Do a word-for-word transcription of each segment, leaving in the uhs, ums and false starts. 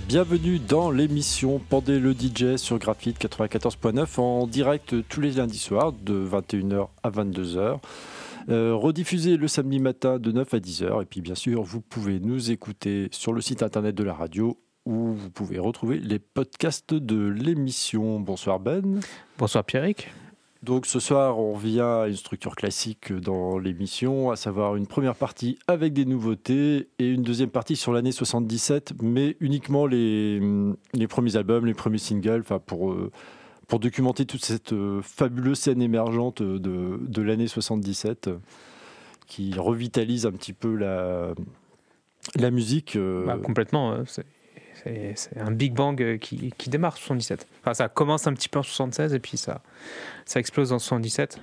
Bienvenue dans l'émission Pendez le D J sur Graphite quatre-vingt-quatorze point neuf en direct tous les lundis soirs de vingt et une heures à vingt-deux heures. Euh, rediffusé le samedi matin de neuf à dix heures. Et puis bien sûr, vous pouvez nous écouter sur le site internet de la radio où vous pouvez retrouver les podcasts de l'émission. Bonsoir Ben. Bonsoir Pierrick. Donc ce soir, on vient à une structure classique dans l'émission, à savoir une première partie avec des nouveautés et une deuxième partie sur l'année soixante-dix-sept, mais uniquement les, les premiers albums, les premiers singles, enfin pour, pour documenter toute cette fabuleuse scène émergente de, de l'année soixante-dix-sept qui revitalise un petit peu la, la musique. Bah, complètement, c'est... C'est, c'est un Big Bang qui, qui démarre en soixante-dix-sept. Enfin, ça commence un petit peu en soixante-seize et puis ça, ça explose en soixante-dix-sept.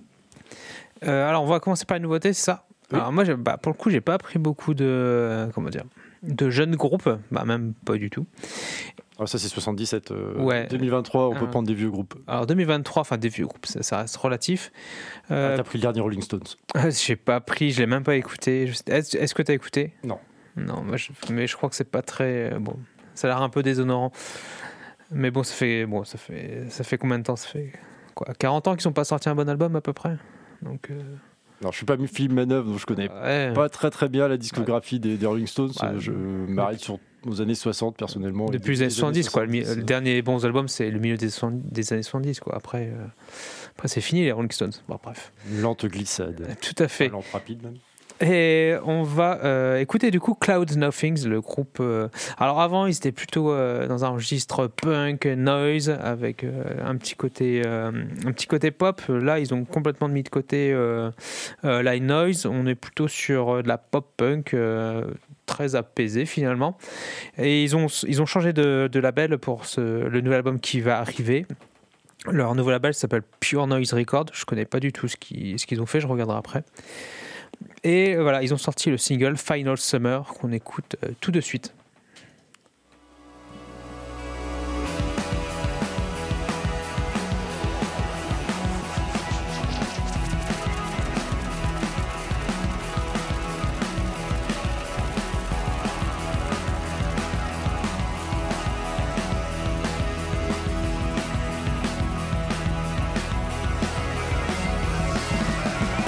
Euh, alors, on va commencer par une nouveauté, c'est ça. Oui. Alors, moi, bah, pour le coup, j'ai pas appris beaucoup de, comment dire, de jeunes groupes, bah, même pas du tout. Alors ça, c'est soixante-dix-sept. Euh, ouais. deux mille vingt-trois, on euh, peut prendre des vieux groupes. Alors, deux mille vingt-trois, enfin, des vieux groupes, ça, ça reste relatif. Euh, ah, t'as pris le dernier Rolling Stones. J'ai pas pris, je l'ai même pas écouté. Est-ce, est-ce que t'as écouté ? Non. Non, moi je, mais je crois que c'est pas très bon. Ça a l'air un peu déshonorant. Mais bon, ça fait bon, ça fait ça fait combien de temps ? Ça fait quoi ? quarante ans qu'ils n'ont pas sorti un bon album à peu près. Donc. Euh... Non, je suis pas Philippe Manœuvre, donc je connais ouais. pas très très bien la discographie ouais. des, des Rolling Stones. Ouais. Je m'arrête sur aux années soixante personnellement. Depuis les années soixante-dix, quoi. Le, le dernier bon album, c'est le milieu des, des années soixante-dix, quoi. Après, euh, après c'est fini les Rolling Stones. Bon, bref. Une lente glissade. Tout à fait. Une lente rapide même. Et on va euh, écouter du coup Cloud Nothings, le groupe. Euh... Alors avant, ils étaient plutôt euh, dans un registre punk, noise, avec euh, un petit côté, euh, un petit côté pop. Là, ils ont complètement mis de côté euh, euh, la noise. On est plutôt sur de la pop punk. Euh, très apaisée finalement. Et ils ont ils ont changé de, de label pour ce, le nouvel album qui va arriver. Leur nouveau label s'appelle Pure Noise Record. Je connais pas du tout ce qu'ils ce qu'ils ont fait. Je regarderai après. Et voilà, ils ont sorti le single Final Summer qu'on écoute euh, tout de suite.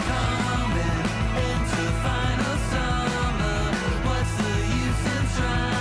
Try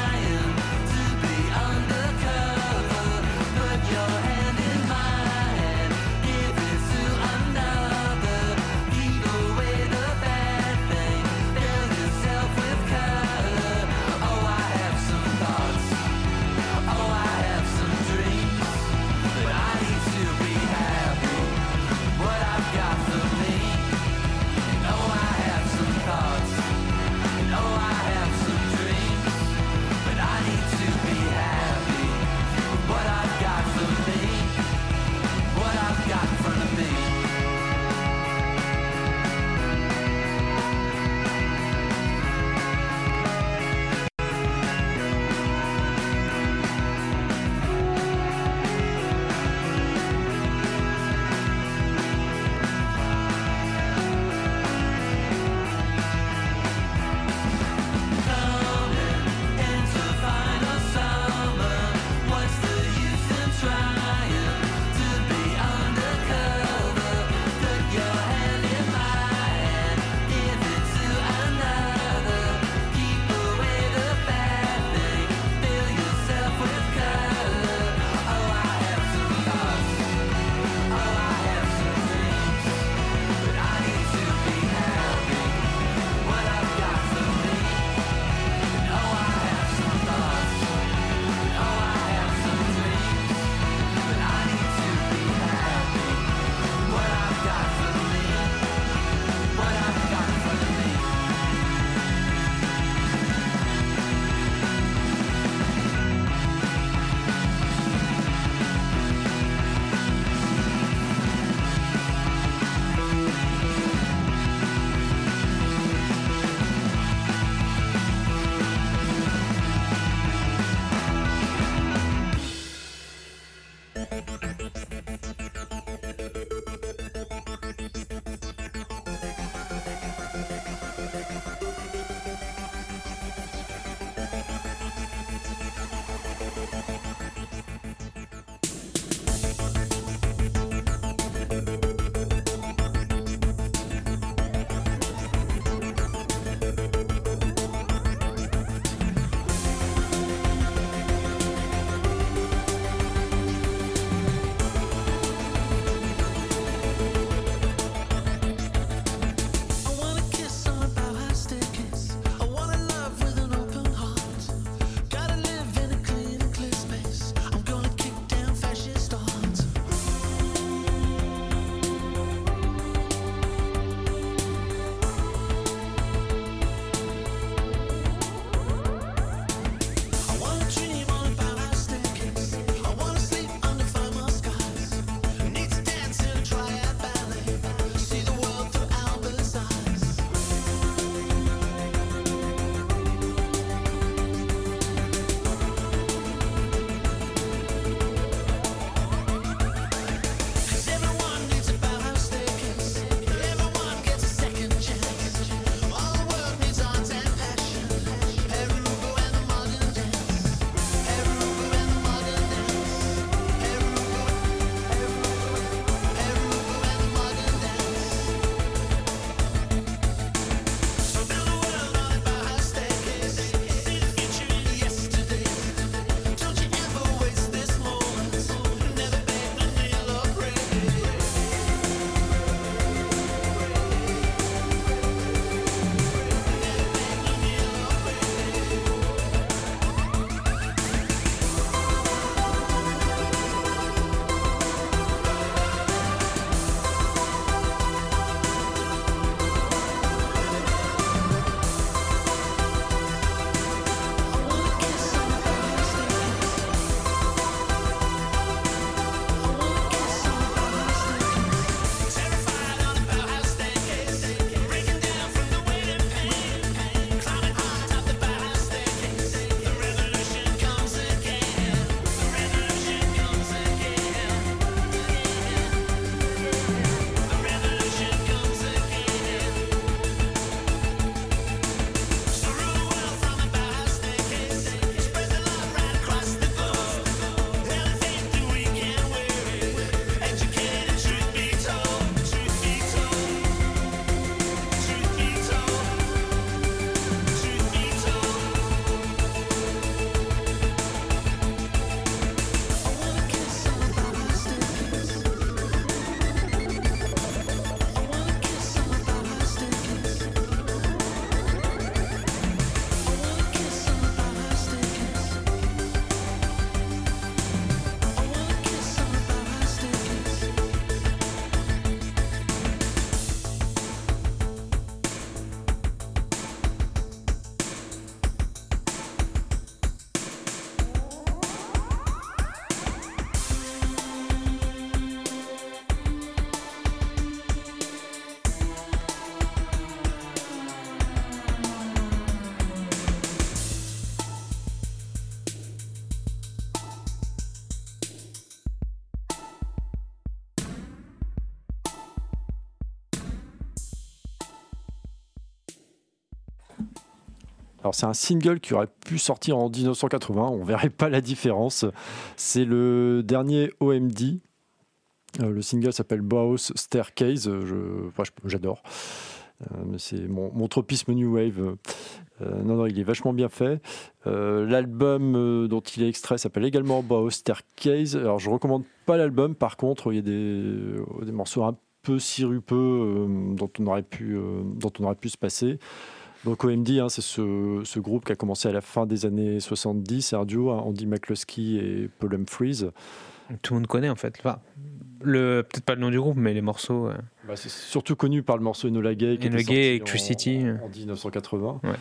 Alors c'est un single qui aurait pu sortir en dix-neuf cent quatre-vingts, on verrait pas la différence. C'est le dernier O M D. Euh, le single s'appelle Bauhaus Staircase, je, enfin, j'adore. Euh, mais c'est mon, mon tropisme New Wave. Euh, non, non, il est vachement bien fait. Euh, l'album euh, dont il est extrait s'appelle également Bauhaus Staircase. Alors je recommande pas l'album, par contre il y a des, euh, des morceaux un peu sirupeux euh, dont, on aurait pu, euh, dont on aurait pu se passer. Donc O M D, hein, c'est ce, ce groupe qui a commencé à la fin des années soixante-dix, c'est un duo, hein, Andy McCluskey et Paul Humphries. Tout le monde connaît en fait. Enfin, le, peut-être pas le nom du groupe, mais les morceaux. Euh... Bah, c'est surtout connu par le morceau Enola Gay qui Enola était Gay, sorti Electricity. En, en dix-neuf cent quatre-vingts. Ouais.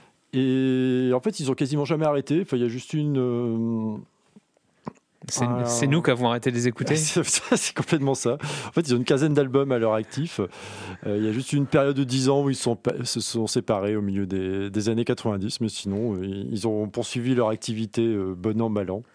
Et en fait, ils ont quasiment jamais arrêté. Enfin, il y a juste une. Euh, c'est, un... c'est nous qui avons arrêté de les écouter. c'est, c'est complètement ça. En fait, ils ont une quinzaine d'albums à leur actif. Euh, il y a juste une période de dix ans où ils sont, se sont séparés au milieu des, des années quatre-vingt-dix, mais sinon, ils ont poursuivi leur activité euh, bon an, mal an.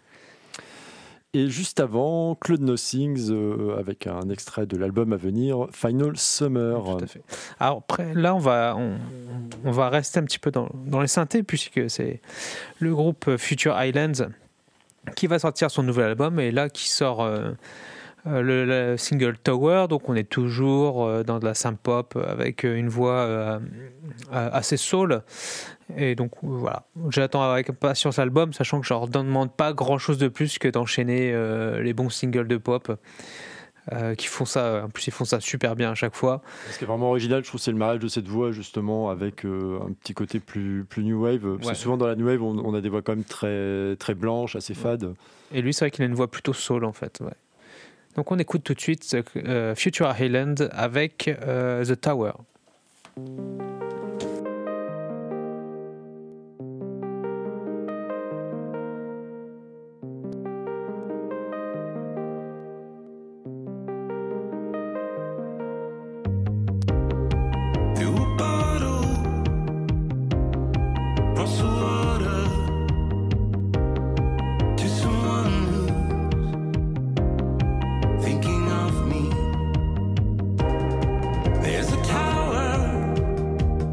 Et juste avant, Claude Nothings euh, avec un extrait de l'album à venir, Final Summer. Tout à fait. Alors après, là, on va, on, on va rester un petit peu dans, dans les synthés, puisque c'est le groupe Future Islands qui va sortir son nouvel album, et là, qui sort euh, le, le single Tower. Donc, on est toujours euh, dans de la synth-pop avec une voix euh, assez soul. Et donc voilà, j'attends avec impatience l'album, sachant que je leur demande pas grand chose de plus que d'enchaîner euh, les bons singles de pop euh, qui font ça. En plus, ils font ça super bien à chaque fois. Ce qui est vraiment original, je trouve, c'est le mariage de cette voix justement avec euh, un petit côté plus, plus new wave. Parce ouais. que souvent dans la new wave, on, on a des voix quand même très, très blanches, assez fades. Et lui, c'est vrai qu'il a une voix plutôt soul en fait. Ouais. Donc on écoute tout de suite euh, Future Island avec euh, The Tower. There's a tower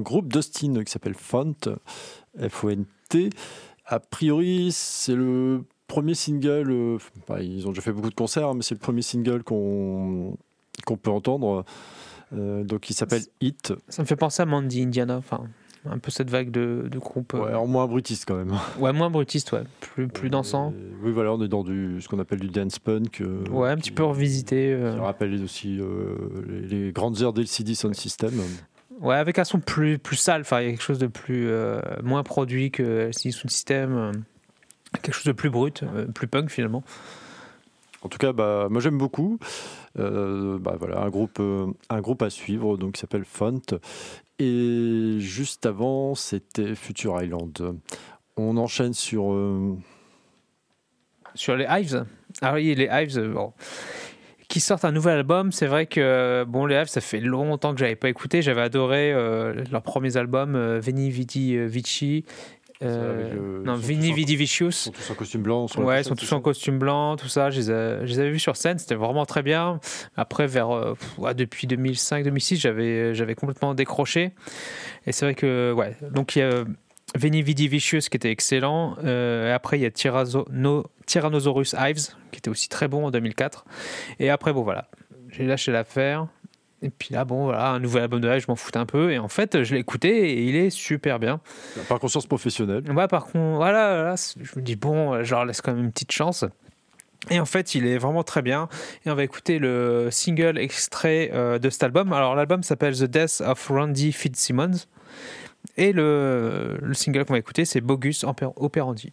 groupe d'Austin qui s'appelle Font, F O N T. A priori, c'est le premier single, euh, bah, ils ont déjà fait beaucoup de concerts, mais c'est le premier single qu'on, qu'on peut entendre. Euh, donc il s'appelle Hit. Ça me fait penser à Mandy Indiana, enfin un peu cette vague de, de groupe. Euh... Ouais, alors moins brutiste quand même. Ouais, moins brutiste, ouais, plus, plus dansant. Euh, oui, voilà, on est dans du, ce qu'on appelle du dance punk. Euh, ouais, un qui, petit peu revisité. Euh... Qui rappelle aussi euh, les, les grandes heures d'L C D Sound System. Ouais, avec un son plus, plus sale, enfin il y a quelque chose de plus euh, moins produit que L C D Sound System, euh, quelque chose de plus brut, euh, plus punk finalement. En tout cas, bah, moi j'aime beaucoup. Euh, bah, voilà, un groupe, euh, un groupe à suivre, donc qui s'appelle Font. Et juste avant, c'était Future Island. On enchaîne sur euh... sur les Hives. Ah oui, les Hives. Bon. Qui sortent un nouvel album. C'est vrai que bon, les Hives, ça fait longtemps que j'avais pas écouté. J'avais adoré euh, leurs premiers albums, euh, Veni Vidi Vici. Euh, le, non, Vini Vidi Vicious. Ils sont tous en costume blanc. Ouais, ils sont tous en costume blanc, tout ça. Je les, ai, je les avais vus sur scène, c'était vraiment très bien. Après, vers euh, ouais, depuis deux mille cinq deux mille six, j'avais, j'avais complètement décroché. Et c'est vrai que, ouais, donc il y a Veni Vidi Vicious qui était excellent. Euh, et après, il y a Tyranno, no, Tyrannosaurus Hives qui était aussi très bon en deux mille quatre. Et après, bon, voilà, j'ai lâché l'affaire. Et puis là, bon, voilà, un nouvel album de Hives, je m'en foutais un peu. Et en fait, je l'ai écouté et il est super bien. Par conscience professionnelle. Ouais, par contre, voilà, voilà, je me dis, bon, je leur laisse quand même une petite chance. Et en fait, il est vraiment très bien. Et on va écouter le single extrait euh, de cet album. Alors, l'album s'appelle The Death of Randy Fitzsimmons. Et le, le single qu'on va écouter, c'est Bogus Operandi.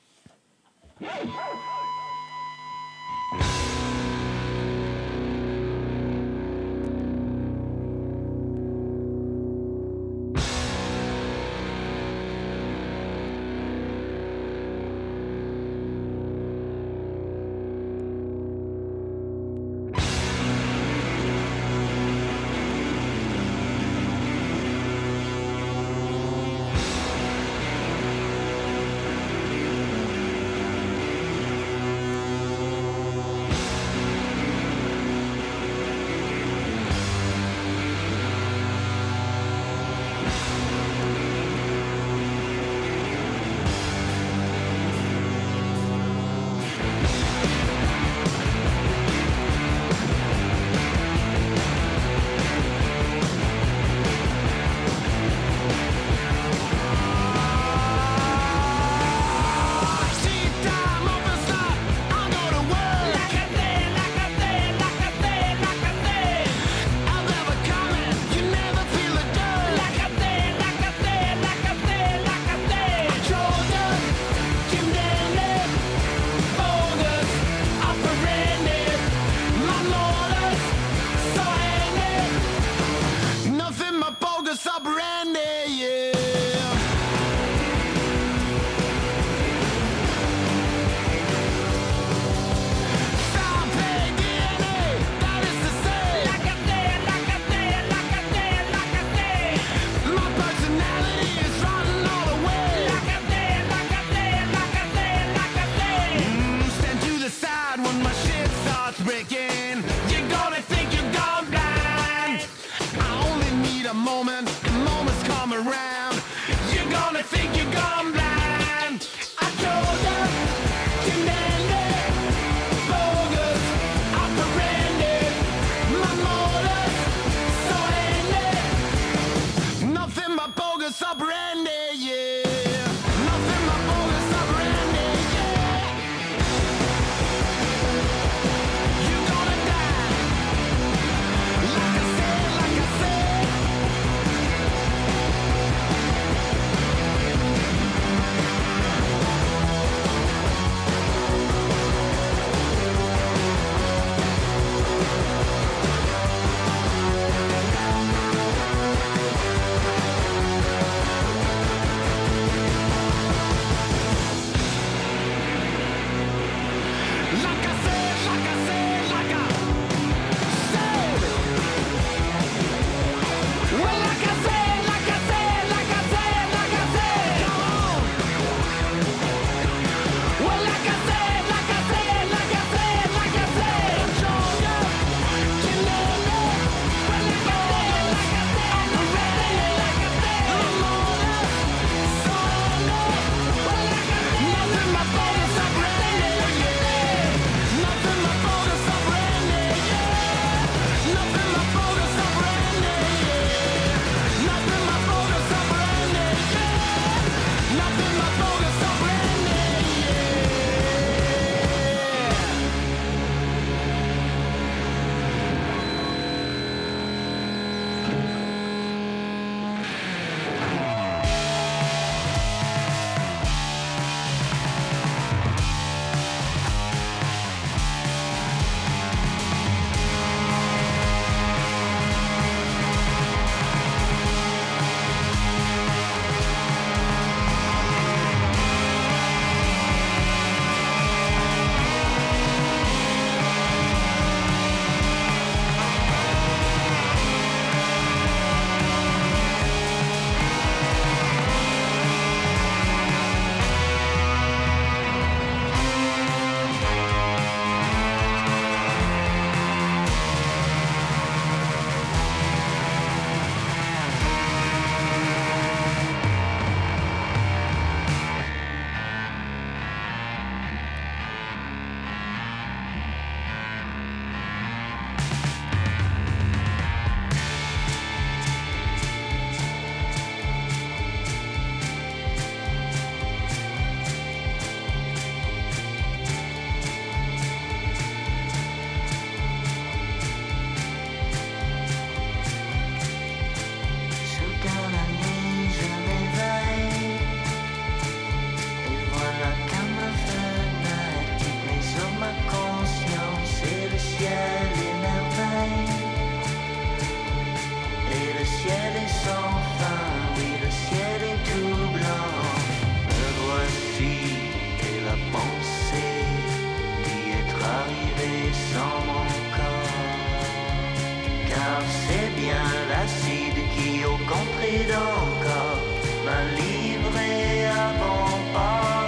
d'encore m'a livré à bon port.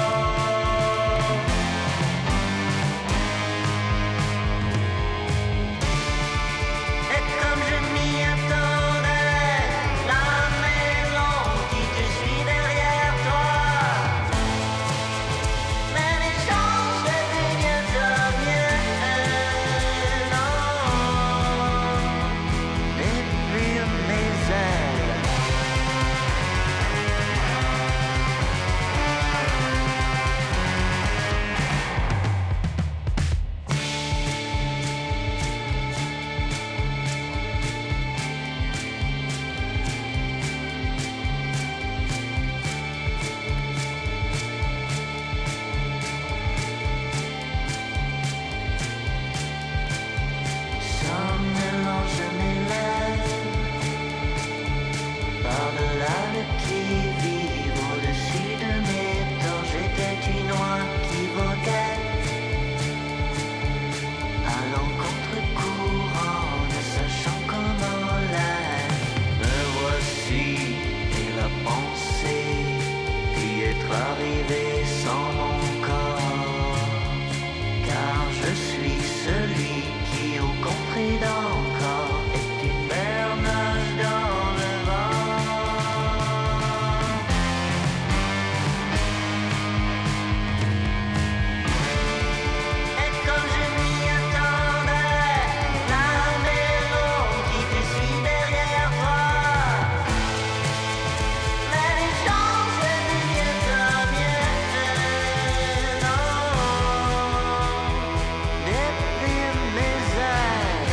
Et comme je m'y attendais, la maison qui te suit derrière toi. Mais les chances étaient bientôt mieux, non. Depuis mes ailes. Somnolent je m'élève par-delà le qui-vive au-dessus de mes torts. J'étais une oie qui voguait à l'encontre-courant, ne sachant comment l'être. Me voici et la pensée d'y être arrivé sans mon corps. Car je suis celui qui, au contré d'encore, est une mer nage dans le vent. Et comme je m'y attendais, la maison qui te suit derrière toi. Mais les chances étaient bientôt mieux, non. Depuis mes ailes.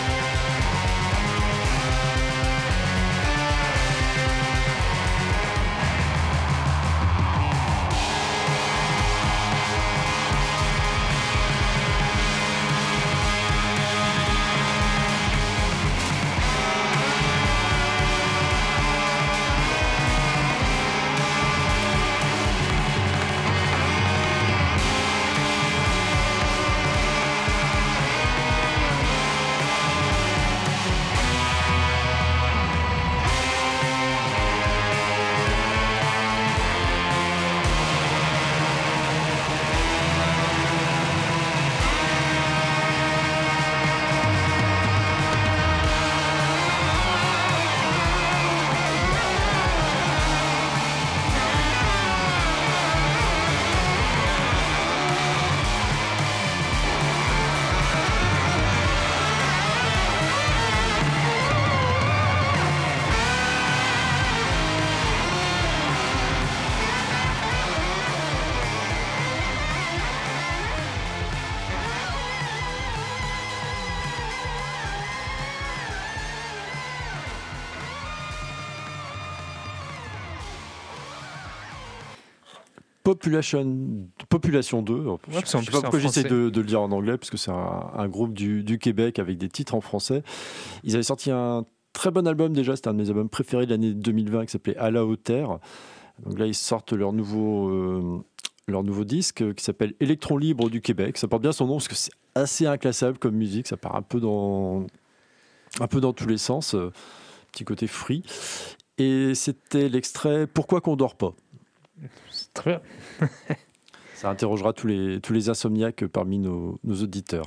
Population, Population deux. Ouais, je ne parce qu'en sais plus, pas c'est pourquoi en j'essaie français. de, de le dire en anglais, parce que c'est un, un groupe du, du Québec avec des titres en français. Ils avaient sorti un très bon album déjà, c'était un de mes albums préférés de l'année deux mille vingt qui s'appelait À la hauteur. Donc là, ils sortent leur nouveau, euh, leur nouveau disque euh, qui s'appelle Électron libre du Québec. Ça porte bien son nom parce que c'est assez inclassable comme musique, ça part un peu dans, un peu dans tous les sens, euh, petit côté free. Et c'était l'extrait Pourquoi qu'on dort pas. C'est très bien. Ça interrogera tous les, tous les insomniaques parmi nos, nos auditeurs.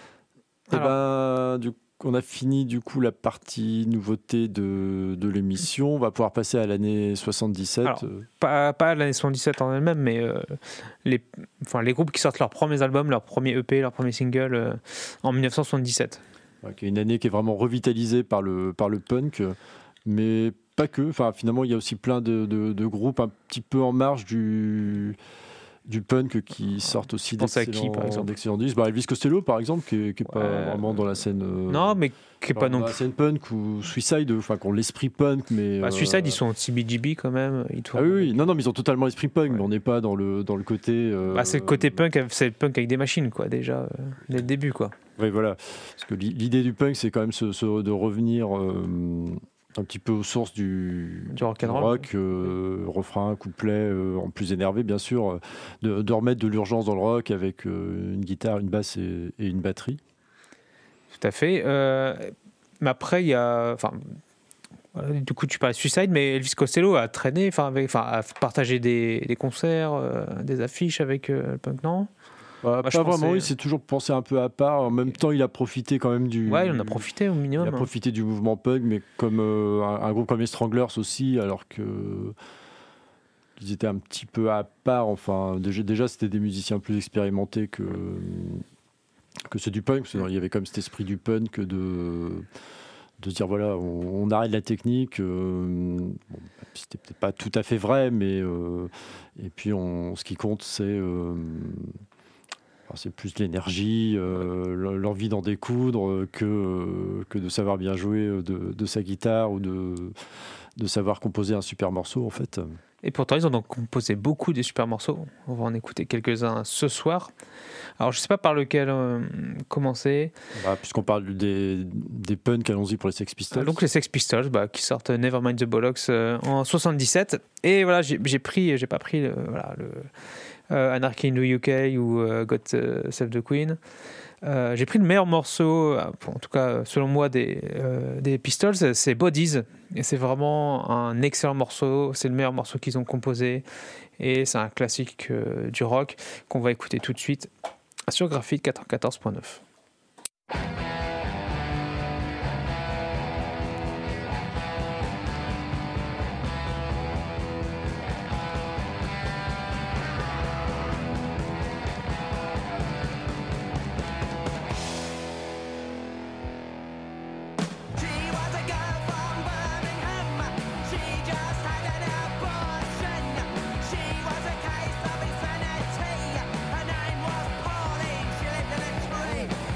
Et ben, du, on a fini du coup la partie nouveauté de, de l'émission. On va pouvoir passer à l'année soixante-dix-sept. Alors, pas, pas l'année soixante-dix-sept en elle-même, mais euh, les, enfin, les groupes qui sortent leurs premiers albums, leurs premiers E P, leurs premiers singles euh, en dix-neuf cent soixante-dix-sept. Okay, une année qui est vraiment revitalisée par le, par le punk, mais pas que. Enfin, finalement, il y a aussi plein de, de, de groupes un petit peu en marge du... du punk qui sortent aussi d'excellents disques. Bah, Elvis Costello, par exemple, qui n'est ouais. pas vraiment dans la scène. Euh, non, mais qui n'est pas non dans plus. la scène punk ou Suicide, enfin, qui ont l'esprit punk, mais. Bah, Suicide, euh... ils sont C B G B quand même. Ils ah oui, oui, non, non, mais ils ont totalement l'esprit punk, ouais. mais on n'est pas dans le, dans le côté. Euh, bah, c'est le côté punk, c'est le punk avec des machines, quoi, déjà, euh, dès le début, quoi. Oui, voilà. Parce que l'idée du punk, c'est quand même ce, ce, de revenir. Euh, un petit peu aux sources du, du rock, du rock euh, refrain, couplet, euh, en plus énervé bien sûr, euh, de, de remettre de l'urgence dans le rock avec euh, une guitare, une basse et, et une batterie. Tout à fait. Euh, mais après, il y a, enfin, Voilà, du coup, tu parlais de Suicide, mais Elvis Costello a traîné, enfin, avec, enfin, a partagé des, des concerts, euh, des affiches avec euh, le punk, non? Bah, Moi, pas je vraiment, pensais- il s'est toujours pensé un peu à part. En même temps, il a profité quand même du. Ouais, il en a profité au Il minimum. a hein. profité du mouvement punk, mais comme euh, un, un groupe comme les Stranglers aussi, alors que ils étaient un petit peu à part. Enfin, déjà, déjà c'était des musiciens plus expérimentés que que ceux du punk. Parce qu'il y avait comme cet esprit du punk de de se dire voilà, on, on arrête la technique. Euh, bon, c'était peut-être pas tout à fait vrai, mais euh, et puis on, ce qui compte, c'est euh, alors, c'est plus l'énergie, euh, l'envie d'en découdre que, euh, que de savoir bien jouer de, de sa guitare ou de, de savoir composer un super morceau en fait. Et pourtant, ils ont donc composé beaucoup de super morceaux. On va en écouter quelques-uns ce soir. Alors, je sais pas par lequel euh, commencer. Bah, puisqu'on parle des, des punks, allons-y pour les Sex Pistols. Donc, les Sex Pistols, bah, qui sortent Nevermind the Bollocks euh, en soixante-dix-sept. Et voilà, j'ai j'ai pris, j'ai pas pris le, voilà, le euh, Anarchy in the U K ou euh, God euh, Save the Queen. Euh, j'ai pris le meilleur morceau, euh, en tout cas selon moi, des, euh, des Pistols, c'est Bodies. Et c'est vraiment un excellent morceau. C'est le meilleur morceau qu'ils ont composé. Et c'est un classique euh, du rock qu'on va écouter tout de suite sur Graphite quatre-vingt-quatorze point neuf. She was a girl from Birmingham. She just had an abortion. She was a case of insanity. Her name was Pauline. She lived in a tree.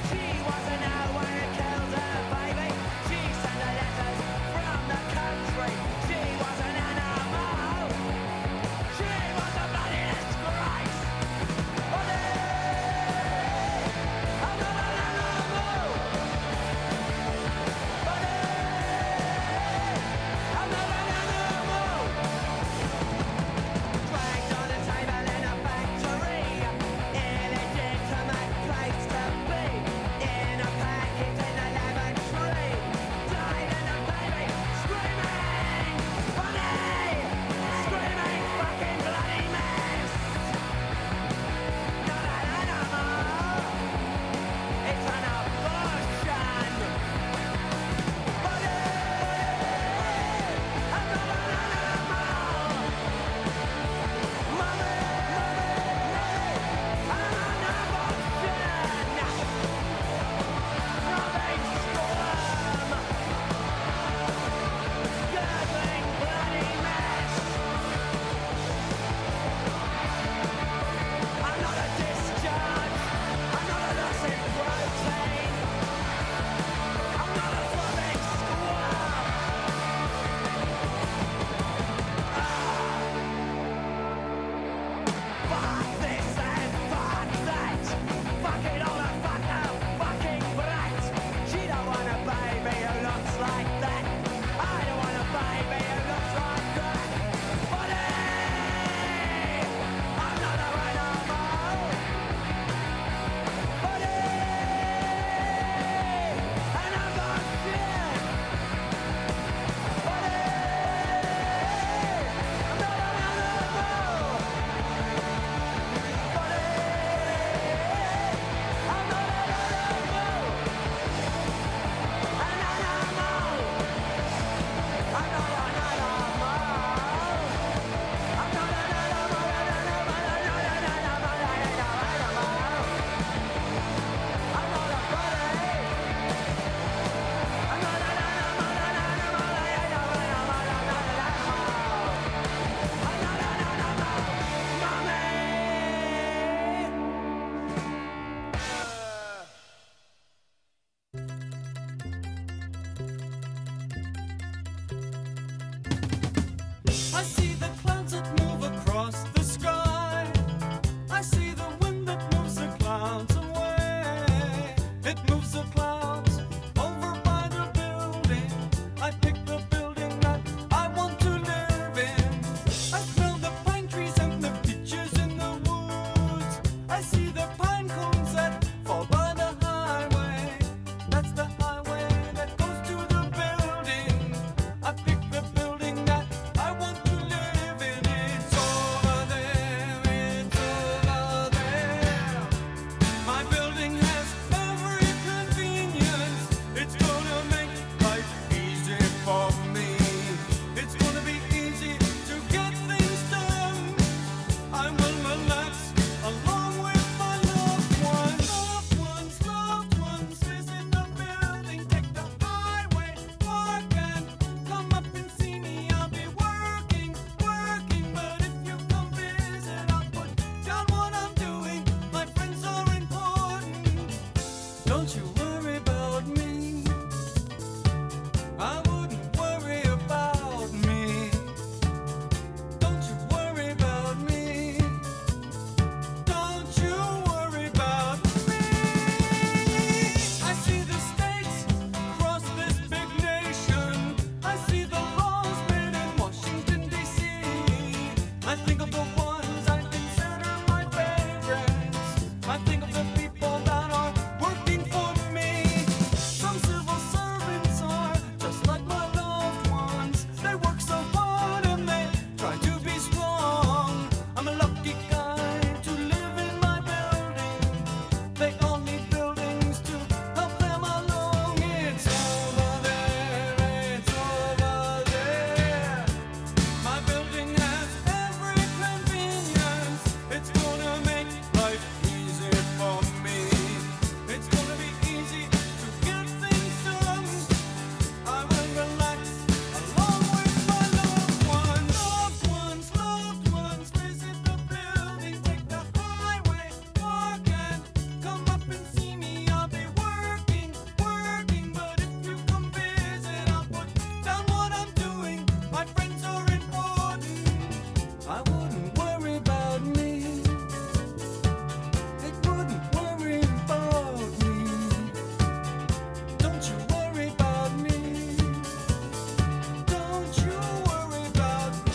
Don't you worry about me. I wouldn't worry about me. Don't you worry about me. Don't you worry about me. I see the states across this big nation. I see the laws made in Washington, D C. I think of the ones I consider my favorites. I think of the people that are working for me. Some civil servants are just like my loved ones. They work so hard and they try to be strong. I'm a lucky guy to live in my building. They all need buildings to help them along. It's over there, it's over there. My building has every convenience. It's gonna make life easy for me. It's gonna be easy to get things done. I will relax along with my loved ones. Loved ones, loved ones, visit the building, take the highway, walk and come up and see me. I'll be working, working, but if you come visit, I'll put down what I'm doing. My friends are important. I wouldn't worry about me. It wouldn't worry about me. Don't you worry about me. Don't you worry about me.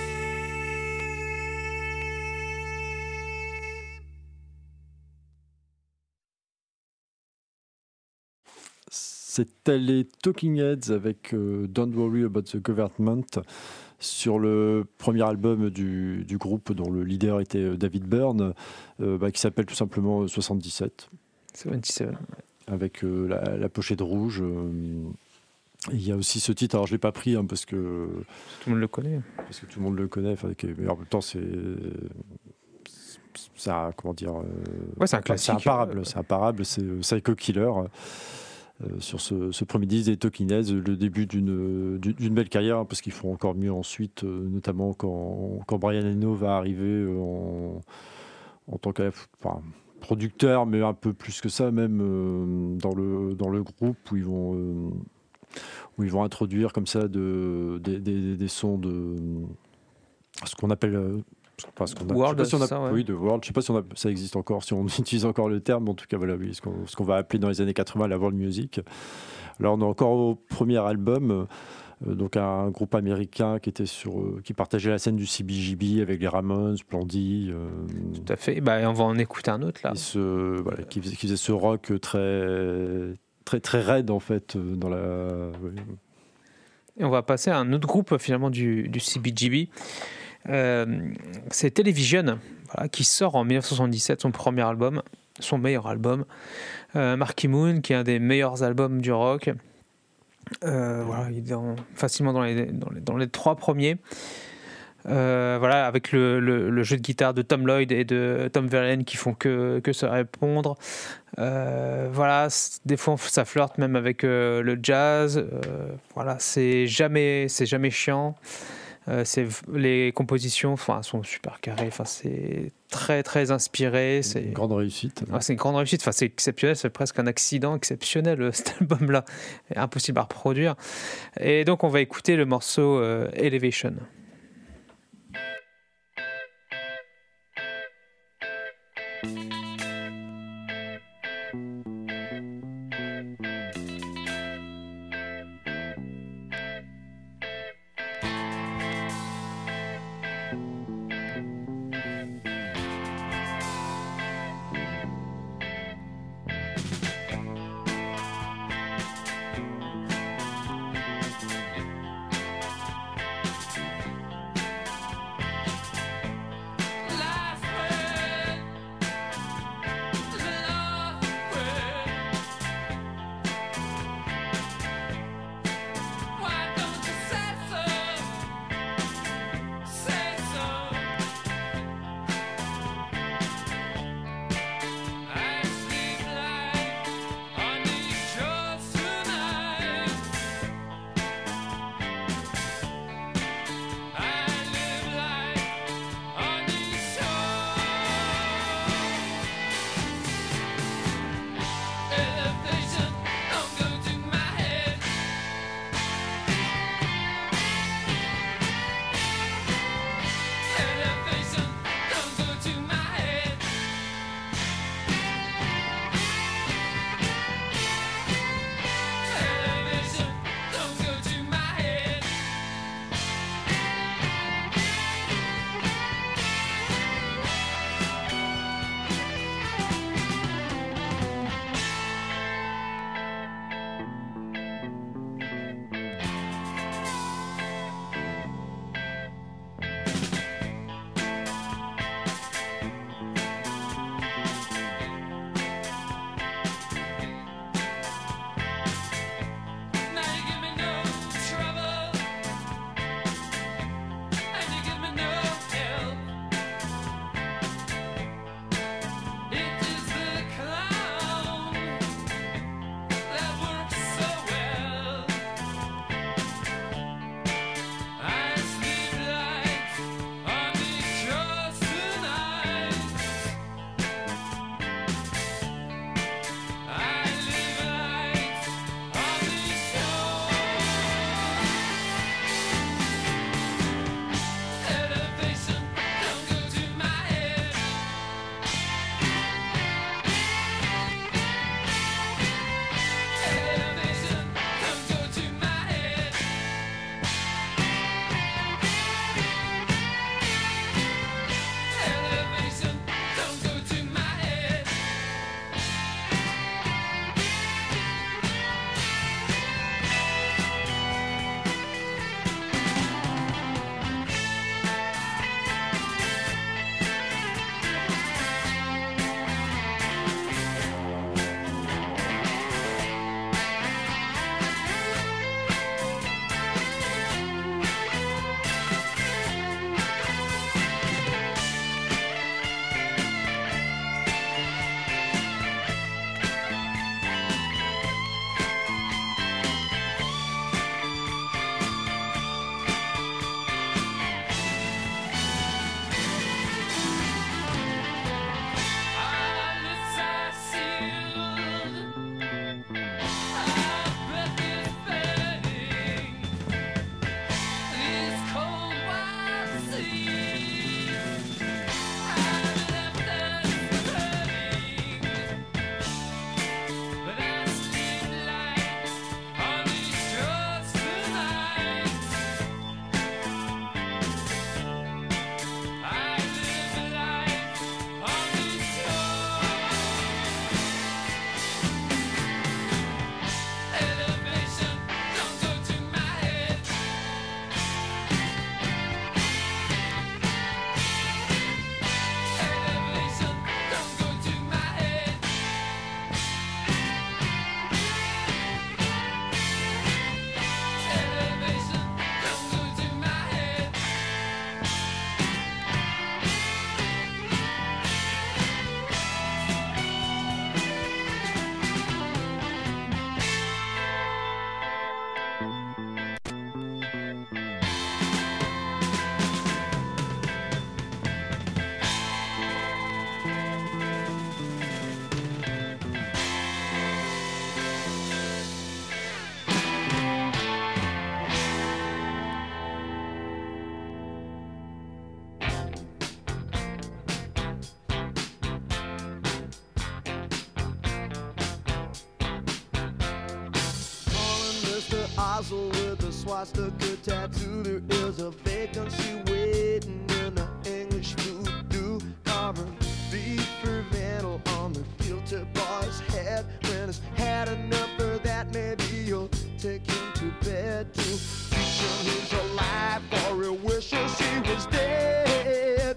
C'était les Talking Heads avec euh, Don't Worry About the Government sur le premier album du, du groupe dont le leader était euh, David Byrne, euh, bah, qui s'appelle tout simplement soixante-dix-sept, soixante-dix-sept. avec euh, la, la pochette rouge. euh, et il y a aussi ce titre, alors je ne l'ai pas pris hein, parce, que, Tout le monde le connaît. parce que tout le monde le connaît, enfin, que- mais en même temps c'est... c'est un- comment dire euh, Ouais, c'est un enfin, classique. c'est imparable, c'est imparable, c'est euh, Psycho Killer. Euh, sur ce, ce premier disque des Talking Heads, le début d'une, d'une d'une belle carrière, hein, parce qu'ils feront encore mieux ensuite, euh, notamment quand, quand Brian Eno va arriver euh, en, en tant que enfin, producteur, mais un peu plus que ça même euh, dans, le, dans le groupe, où ils vont, euh, où ils vont introduire comme ça de, des, des, des sons de ce qu'on appelle... euh, Enfin, ce qu'on a- World, je sais pas si on a- c'est ça, ouais. oui, de World. Je sais pas si on a- ça existe encore, si on utilise encore le terme. Mais en tout cas, voilà, oui, ce qu'on, ce qu'on va appeler dans les années quatre-vingts la World Music. Là, on est encore au premier album, euh, donc un groupe américain qui était sur, euh, qui partageait la scène du C B G B avec les Ramones, Blondie. euh, Tout à fait. Bah, on va en écouter un autre là. et ce, voilà, qui, faisait, qui faisait ce rock très, très, très raide en fait euh, dans la. oui. Et on va passer à un autre groupe finalement du, du C B G B. Euh, c'est Television, voilà, qui sort en dix-neuf cent soixante-dix-sept son premier album, son meilleur album. Euh, Marquee Moon, qui est un des meilleurs albums du rock. Euh, voilà, il est dans- facilement dans les, dans, les, dans les trois premiers. Euh, voilà, avec le, le, le jeu de guitare de Tom Lloyd et de Tom Verlaine qui font que, que se répondre. Euh, voilà, c- des fois ça flirte même avec euh, le jazz. Euh, voilà, c'est jamais, c'est jamais chiant. Euh, c'est, les compositions enfin, sont super carrées. Enfin, c'est très très inspiré. C'est Une grande réussite. ah, c'est une grande réussite, enfin, c'est exceptionnel, c'est presque un accident exceptionnel euh, cet album-là, impossible à reproduire. Et donc on va écouter le morceau euh, Elevation. muzzle with a swastika tattoo. There is a vacancy waiting in the English voodoo. Carving beef for vandal on the guilty boy's head. When he's had enough of that, maybe you'll take him to bed to teach him he's alive, or he wishes he was dead.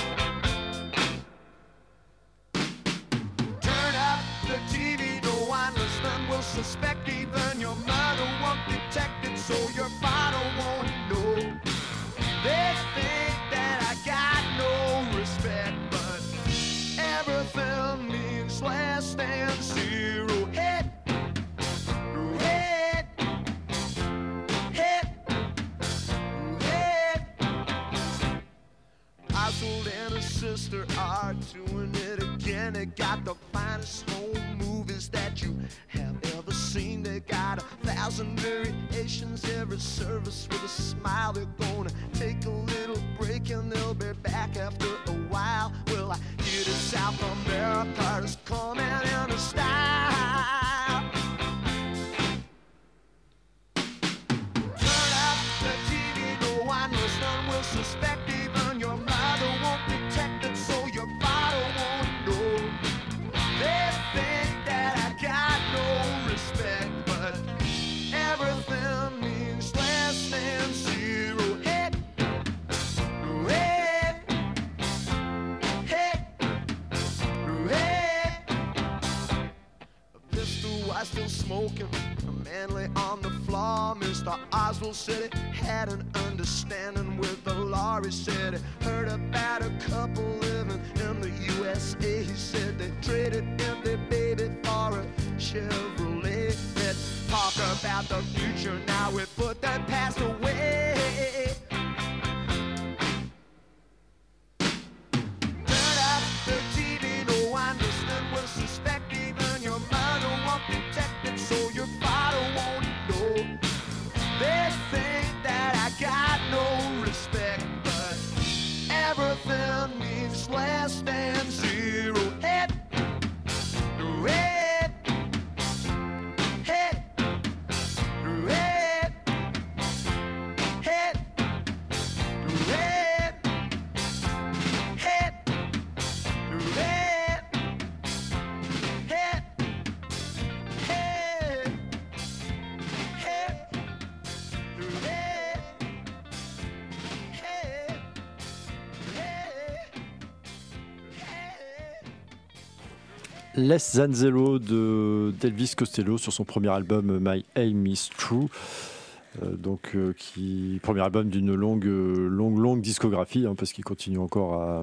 Turn up the T V, no one listening will suspect. Even your mother won't detect it, so your father won't know. They think that I got no respect, but everything means less than zero. Head, head, head, head. Oswald and his sister are doing it again. They got the finest home movies that you have ever seen. They got a thousand variations, every service with a smile. They're gonna take a little break and they'll be back after a while. Well, I hear that South America is coming in a style. Turn up the T V, no one listening will suspect. Even your mother won't detect it, so your father won't know. They think that I got no respect, but everything means less than zero. Head, head, head, head. A pistol was still smoking, a manly on the floor. Mister Oswald said he had an understanding with the law. He said he heard about a couple living in the U S A. He said they traded in their baby for a Chevrolet. Let's talk about the future now. We put that past away. Turn up the T V, no one listening will suspect. Even your mother won't detect it, so your father won't know. They think that I got no respect, but everything means less than zero. Head, head, head, head, head, head, head, head, head, head, head. Les Zanzello de d'Elvis Costello sur son premier album My Aim Is True. Euh, donc, euh, qui premier album d'une longue, euh, longue, longue discographie, hein, parce qu'il continue encore à,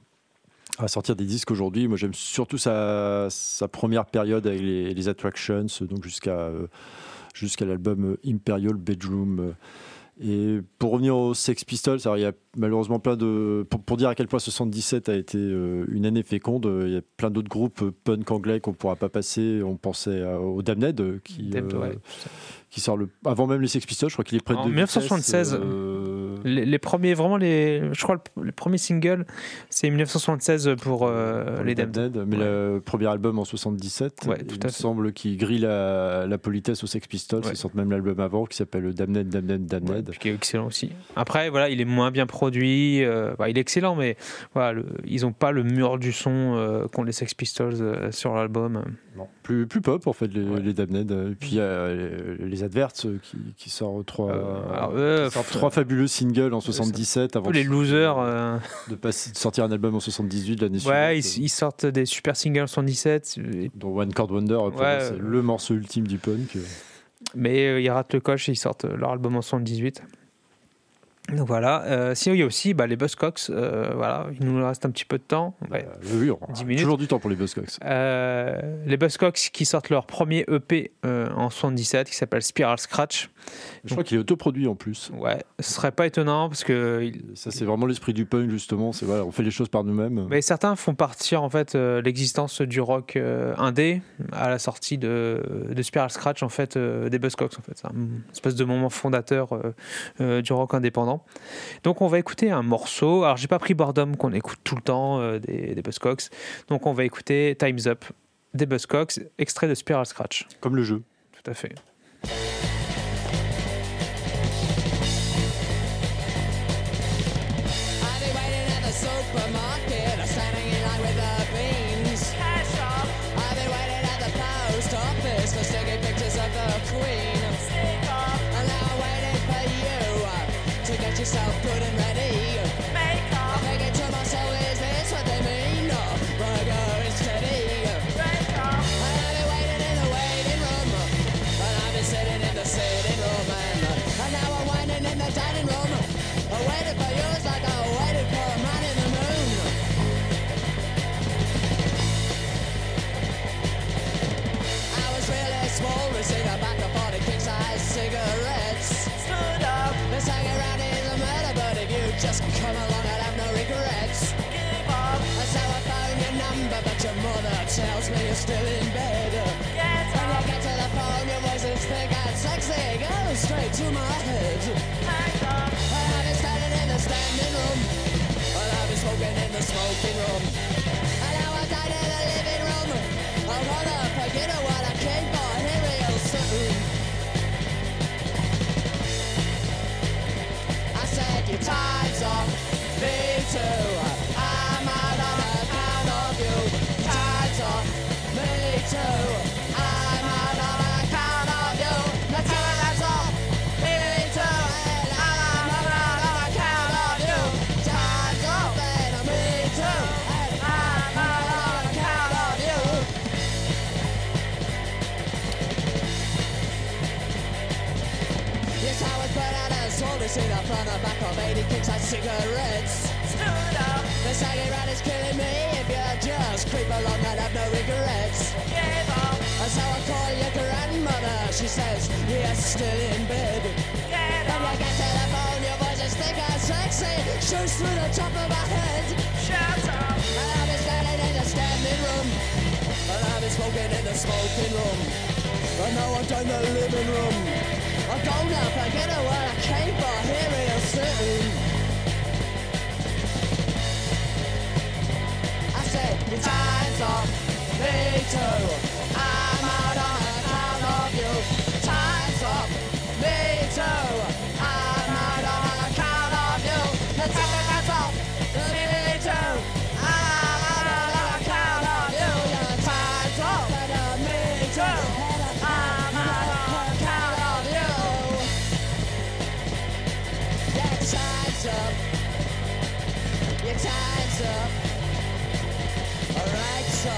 à sortir des disques aujourd'hui. Moi, j'aime surtout sa, sa première période avec les, les Attractions, donc jusqu'à euh, jusqu'à l'album Imperial Bedroom. Et pour revenir aux Sex Pistols, alors il y a malheureusement plein de... Pour, pour dire à quel point soixante-dix-sept a été euh, une année féconde, euh, il y a plein d'autres groupes euh, punk anglais qu'on ne pourra pas passer. On pensait à, au Damned, euh, qui, Damned, euh, ouais. qui sort le, avant même les Sex Pistols. Je crois qu'il est près de En deux dix-neuf cent soixante-seize. vitesses, euh, Les, les premiers, vraiment, les, je crois le, le premier single, c'est dix-neuf cent soixante-seize pour, euh, pour les Damned, Damned. mais Ouais. le premier album en soixante-dix-sept, Ouais, il tout me à fait. semble qu'il grille la, la politesse aux Sex Pistols. Ouais. Ils sortent même l'album avant qui s'appelle Damned, Damned, Ouais, Damned. puis qui est excellent aussi. Après, voilà, il est moins bien produit. euh, bah, il est excellent, mais voilà, le- ils n'ont pas le mur du son euh, qu'ont les Sex Pistols euh, sur l'album. Non, plus, plus pop en fait, les, Ouais. les Damned. Et puis il y a les, les Adverts euh, qui, qui sortent trois, Euh, alors, eux, qui sortent pff, trois fabuleux singles en soixante-dix-sept avant Tous les de- losers. euh, de, passer, de sortir un album en soixante-dix-huit l'année suivante. ouais, ils, ils sortent des super singles en soixante-dix-sept. et- Dont One Chord Wonder, pour Ouais, moi, c'est euh, le morceau ultime du punk. Mais euh, ils ratent le coche et ils sortent leur album en soixante-dix-huit. Donc voilà. Euh, sinon, il y a aussi bah, les Buzzcocks. Euh, voilà, il nous reste un petit peu de temps. Ouais. Euh, oui, on a dix minutes. toujours du temps pour les Buzzcocks. Euh, les Buzzcocks qui sortent leur premier E P euh, en soixante-dix-sept qui s'appelle Spiral Scratch. Je crois qu'il est autoproduit en plus. Ouais, ce serait pas étonnant parce que il- Ça, c'est vraiment l'esprit du punk, justement. C'est, voilà, on fait les choses par nous-mêmes. mais certains font partir en fait euh, l'existence du rock euh, indé à la sortie de, de Spiral Scratch en fait euh, des Buzzcocks en fait. C'est un espèce de moment fondateur euh, euh, du rock indépendant. Donc on va écouter un morceau. Alors j'ai pas pris Boredom qu'on écoute tout le temps euh, des, des Buzzcocks. Donc on va écouter Time's Up des Buzzcocks, extrait de Spiral Scratch. Comme le jeu. Tout à fait. yourself good and ready. Make I'm up, thinking to myself, is this what they mean? Burger is steady. break up, And I've been waiting in the waiting room. And I've been sitting in the sitting room. And, and now I'm waiting in the dining room. I waited for you like I waited for a man in the moon. I was really small, receiving back the forty king-size cigarettes. stood up, They sang around is a murder, but if you just come along, I'd have no regrets. give up, And so I phone your number, but your mother tells me you're still in bed. get When you up, get to the phone, your voice is thick and sexy, goes straight to my head. hang up, And I've been standing in the standing room, and I've been smoking in the smoking room. And now I'm down in the living room. I'm gonna forget what I came for here real soon. I said your time's up, me too. I'm out on account of you. Time's up, me too. I'm out on account of you. The time's up, me too. And I'm out on account of you. Time's up, and me too. And I'm out on account of you. Yes, I was burnt out and sold to see the front and back of eighty king-size cigarettes. stood up, The saggy rat is killing me. If you just creep along, I'd have no regrets. give up, And so I call your grandmother. She says, yes, still in bed. get When you up, get to the phone, your voice is thick and sexy. Shoots through the top of my head. shut up, And I've been standing in the standing room. And I've been smoking in the smoking room. And now I'm down the living room. I'm gonna forget what I came for here real soon. I said, your time's up, me too. I'm out on account of you. Time's up, me too. I'm out on account of you. The time's up, me too. I'm out on account of you. Your time's up, and me too. I'm out on account of you. Your time's up. Your time's up. Alright, so.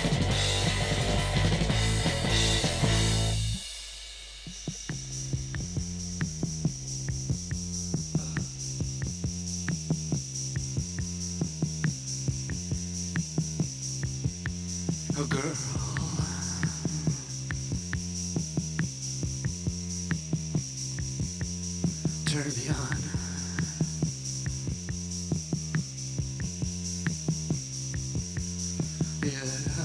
A girl. Turn me on. Yeah.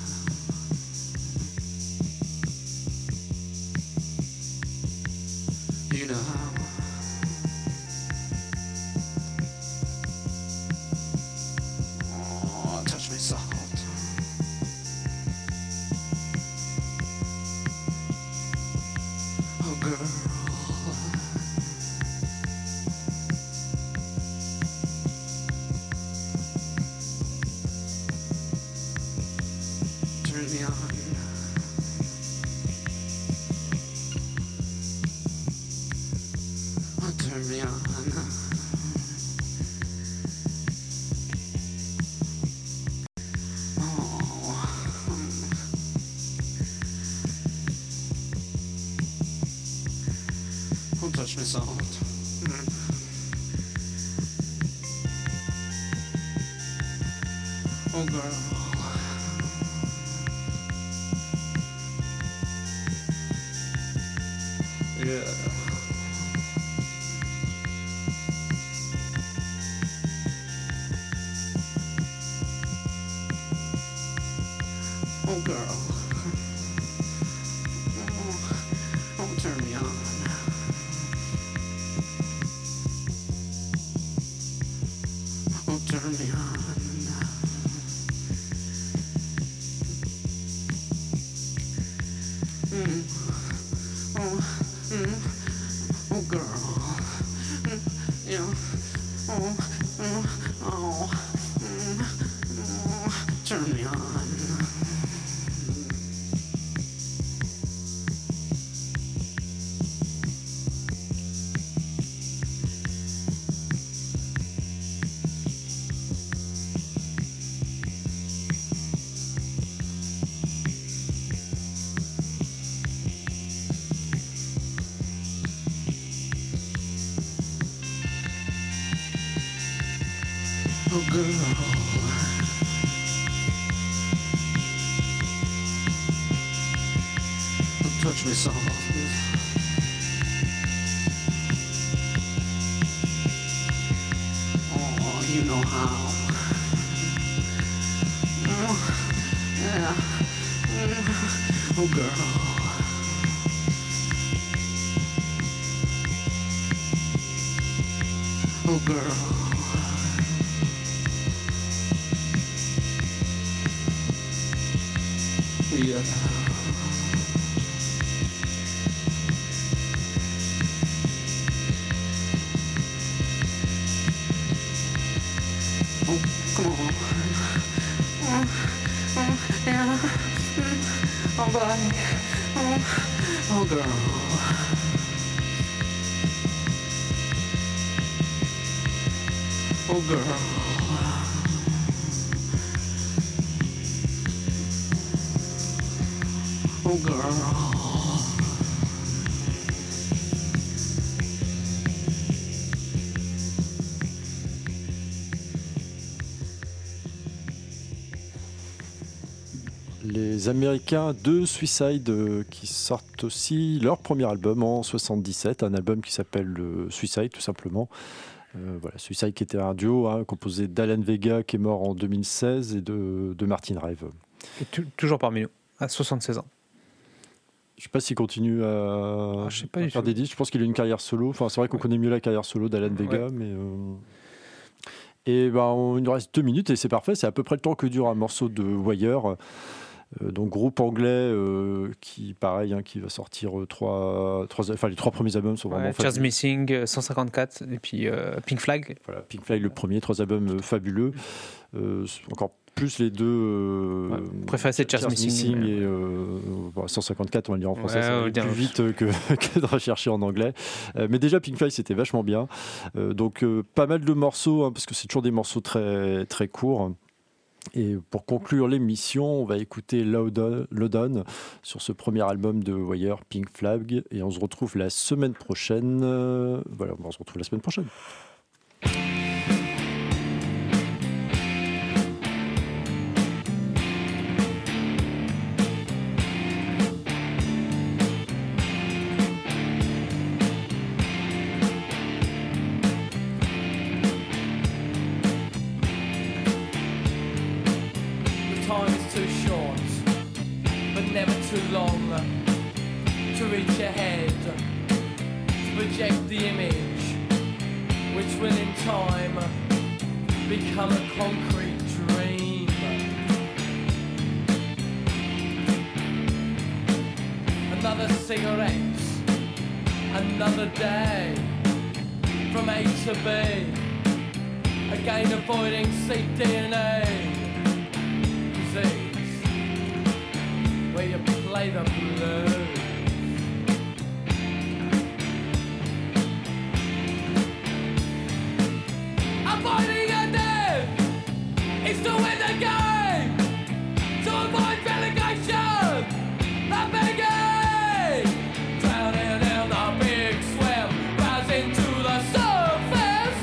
You know how. Oh, touch me soft. Oh, girl. Turn me on. Oh, turn me on. Oh, touch me soft. Mm. Oh, girl. Yeah. Oh, girl. Oh, oh, turn me on. Oh, turn me on. Mm. Oh, mm. Oh, girl. Mm. Yeah. Oh, mm. Oh, mm. Oh, turn me on. Oh girl, don't touch me soft. Oh, you know how. Oh, yeah. Oh girl. Oh girl. Yeah. Oh, come on. Oh, oh, yeah. Mm. Oh, boy. Oh, oh, girl. Oh, girl. Oh, girl. Les Américains de Suicide euh, qui sortent aussi leur premier album en soixante-dix-sept, un album qui s'appelle euh, Suicide tout simplement. Euh, voilà, Suicide qui était un duo hein, composé d'Alan Vega qui est mort en deux mille seize et de, de Martin Rive. Et tu- toujours parmi nous, à soixante-seize ans. Je ne sais pas s'il continue à, Ah, je sais pas à du faire tout. des disques. Je pense qu'il a une carrière solo. Enfin, c'est vrai qu'on Ouais. connaît mieux la carrière solo d'Alan Vega, Ouais. mais euh, et ben on- il nous reste deux minutes et c'est parfait. C'est à peu près le temps que dure un morceau de Wire. Euh, donc groupe anglais euh, qui pareil hein, qui va sortir euh, trois, trois enfin les trois premiers albums sont vraiment Ouais, fabuleux. Jazz Missing, euh, cent cinquante-quatre, et puis euh, Pink Flag. Voilà, Pink Flag le premier, trois albums euh, fabuleux. Euh, encore plus les deux. Euh, Ouais, préfacé de Jazz Missing, mais- et euh, bon, cent cinquante-quatre, on va le dire en français, Ouais, ça on va va aller le plus dire. vite que, que de rechercher en anglais. Euh, mais déjà, Pink Flag, c'était vachement bien. Euh, donc, euh, pas mal de morceaux, hein, parce que c'est toujours des morceaux très, très courts. Et pour conclure l'émission, on va écouter Loudon, Loudon sur ce premier album de Wire, Pink Flag. Et on se retrouve la semaine prochaine. Euh, voilà, on se retrouve la semaine prochaine. The time is too short, but never too long to reach ahead, to project the image, which will in time become a concrete dream. Another cigarette, another day, from A to B, again avoiding C D and A. Disease, where you play the blues. Avoiding a death is to win the game. To avoid relegation, the begging. Drowning in the big swim, rising to the surface.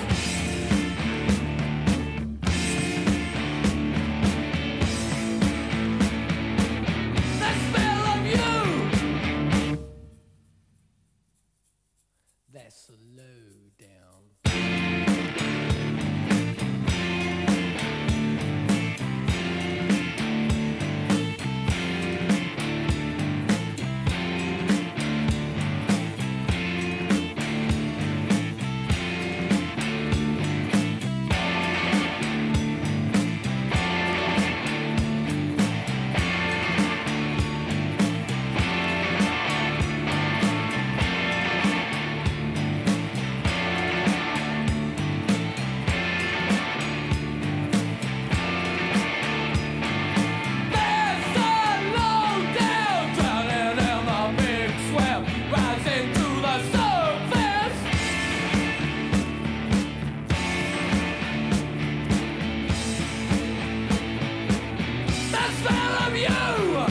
The smell of you. That's low down. There's a low down, drowning in the big swim, rising to the surface. The smell of you.